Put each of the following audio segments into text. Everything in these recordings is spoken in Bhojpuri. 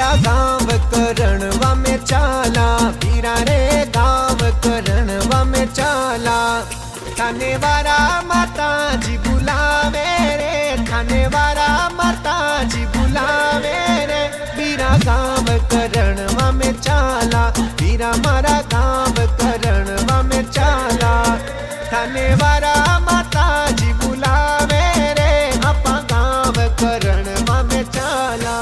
बीरा गाँव करणवा में चाला, बीरा रे गाँव करणवा में चाला। थाने वाला माता जी बुलावे रे, थाने वाला माता जी बुलावे रे। बीरा गाँव करणवा में चाला, बीरा मारा गाँव करणवा में चाला। थाने वाला माता जी बुलावे रे, आपा गाँव करणवा में चाला।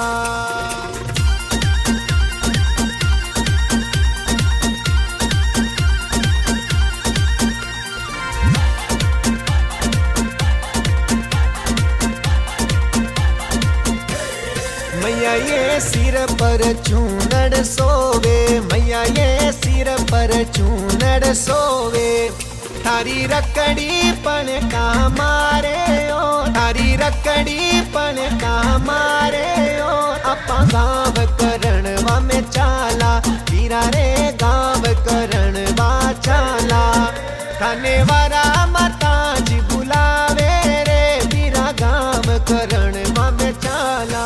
मैया ये सिर पर चूनड़ सोवे, मैया ये सिर पर चूनड़ सोवे। थारी रकड़ी पण का मारे ओ, थारी रकड़ी पण का मारे ओ। आपा गाँव करणवा में चाला, बीरा रे गाँव करणवा चाला। थाने वाला माता जी बुलावे रे, बीरा गाँव करणवा में चाला।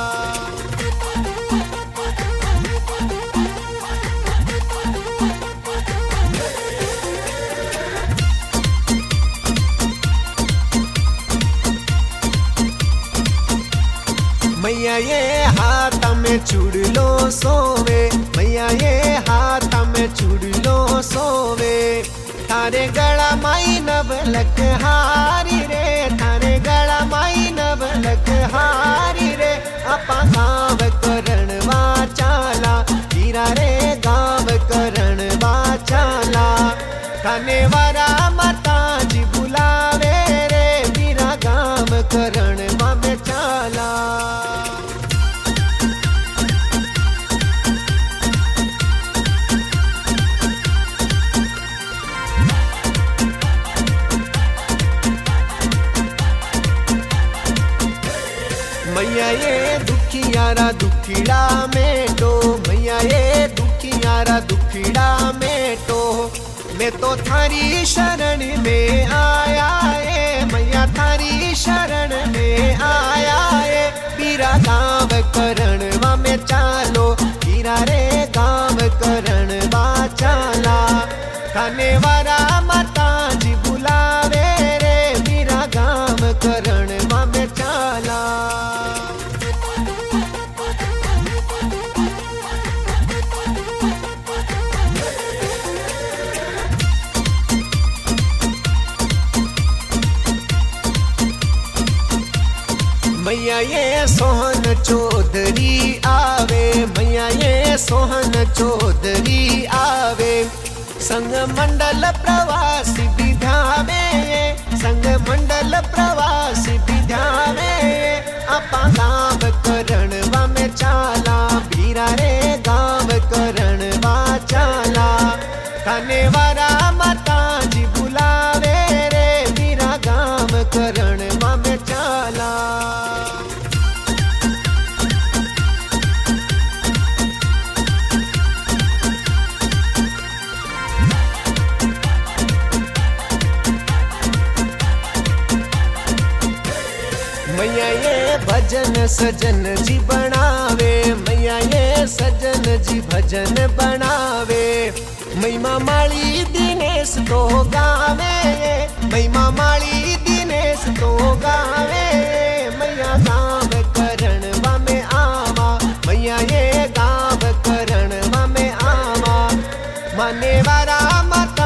मैया ये हाथ में चूड़लो सोवे, मैया ये हाथ में चूड़लो सोवे। थारे गला माई नवलक हारी रे, थारे गला माई नवलक हारी रे। आपा गाँव करणवा चाला, बीरा रे गाँव करणवा चाला। थाने वाला माता जी बुलावे रे, बीरा गाँव करणवा में चाला। मैया ये दुखियारा दुखीड़ा मेटो, मैया ये दुखियारा दुखीड़ा मेटो। मैं तो थारी शरण में आया है, मैया थारी शरण में आया है। बीरा गाँव करणवा में चालो, बीरा रे गाँव करणवा चाला। थाने वाला माता जी बुलावे रे, बीरा गाँव करणवा में चाला। मैया ये सोहन चौधरी आवे, मैया ये सोहन चौधरी आवे। संग मंडल प्रवासी विधावे, संग मंडल प्रवासी विधावे। आपा गाँव करणवा में चाला, बीरा रे गाँव करणवा चाला। थाने वाला माता जी बुलावे रे, बीरा गाँव करणवा में चाला। मैया ये भजन सजन जी बनावे, मैया ये सजन जी भजन बनावे। महिमा माली दिनेश तो गावे, महिमा माली दिनेश तो गावे। मैया गाँव करणवा में आवा, मैया ये गाँव करणवा में आवा। माने वाला माता